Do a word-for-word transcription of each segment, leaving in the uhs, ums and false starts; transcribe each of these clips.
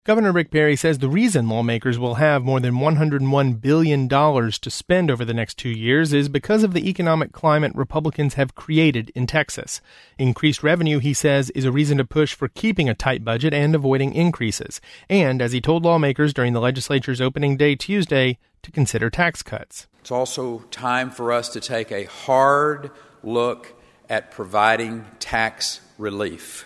Governor Rick Perry says the reason lawmakers will have more than one hundred one billion dollars to spend over the next two years is because of the economic climate Republicans have created in Texas. Increased revenue, he says, is a reason to push for keeping a tight budget and avoiding increases. And, as he told lawmakers during the legislature's opening day Tuesday, to consider tax cuts. It's also time for us to take a hard look at providing tax relief.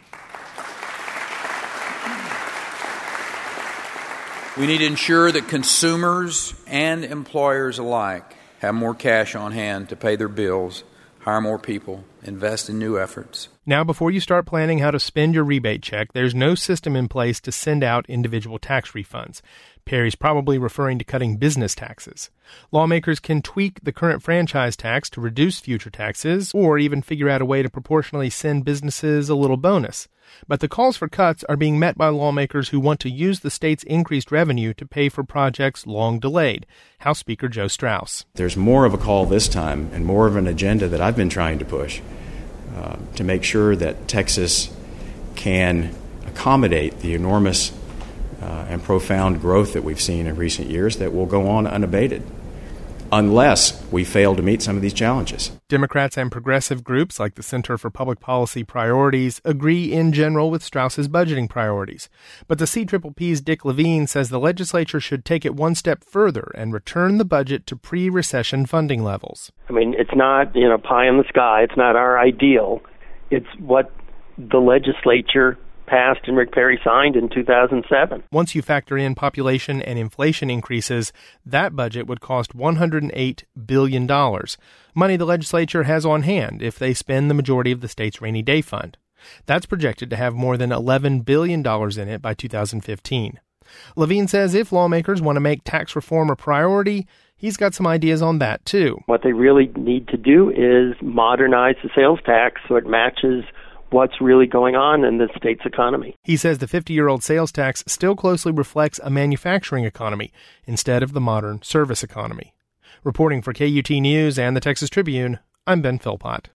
We need to ensure that consumers and employers alike have more cash on hand to pay their bills, hire more people, invest in new efforts. Now, before you start planning how to spend your rebate check, there's no system in place to send out individual tax refunds. Perry's probably referring to cutting business taxes. Lawmakers can tweak the current franchise tax to reduce future taxes, or even figure out a way to proportionally send businesses a little bonus. But the calls for cuts are being met by lawmakers who want to use the state's increased revenue to pay for projects long delayed. House Speaker Joe Straus. There's more of a call this time and more of an agenda that I've been trying to push uh, to make sure that Texas can accommodate the enormous uh, and profound growth that we've seen in recent years that will go on unabated, unless we fail to meet some of these challenges. Democrats and progressive groups like the Center for Public Policy Priorities agree in general with Straus's budgeting priorities. But the C P P P's Dick Levine says the legislature should take it one step further and return the budget to pre-recession funding levels. I mean, it's not, you know, pie in the sky. It's not our ideal. It's what the legislature passed and Rick Perry signed in two thousand seven. Once you factor in population and inflation increases, that budget would cost one hundred eight billion dollars, money the legislature has on hand if they spend the majority of the state's rainy day fund. That's projected to have more than eleven billion dollars in it by two thousand fifteen. Levine says if lawmakers want to make tax reform a priority, he's got some ideas on that, too. What they really need to do is modernize the sales tax so it matches what's really going on in the state's economy. He says the fifty-year-old sales tax still closely reflects a manufacturing economy instead of the modern service economy. Reporting for K U T News and the Texas Tribune, I'm Ben Philpott.